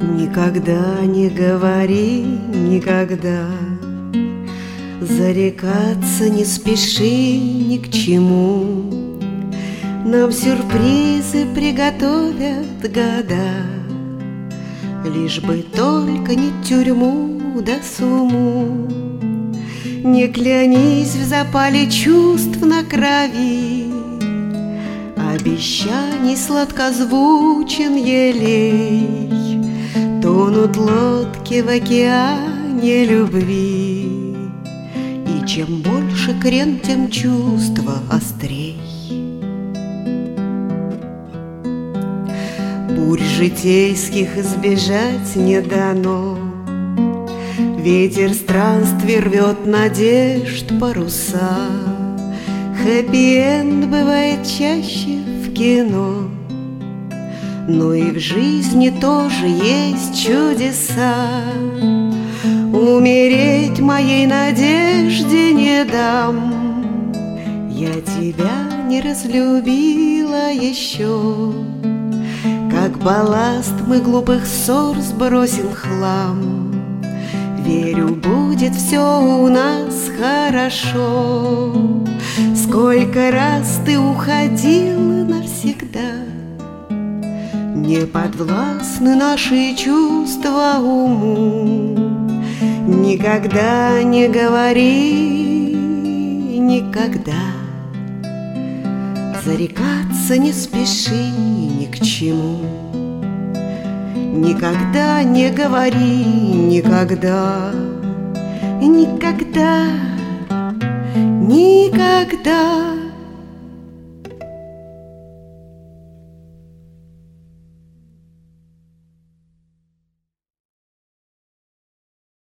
Никогда не говори никогда, зарекаться не спеши ни к чему. Нам сюрпризы приготовят года, лишь бы только не тюрьму да сумму. Не клянись в запале чувств на крови, обещаний сладкозвучен елей. Тонут лодки в океане любви, и чем больше крен, тем чувство острей. Бурь житейских избежать не дано, ветер странствий рвет надежд паруса. Хэппи-энд бывает чаще в кино, но и в жизни тоже есть чудеса. Умереть моей надежде не дам, я тебя не разлюбила еще. Как балласт мы глупых ссор сбросим хлам. Верю, будет все у нас хорошо. Сколько раз ты уходила навсегда, не подвластны наши чувства уму. Никогда не говори никогда, зарекаться не спеши ни к чему. Никогда не говори никогда, никогда, никогда.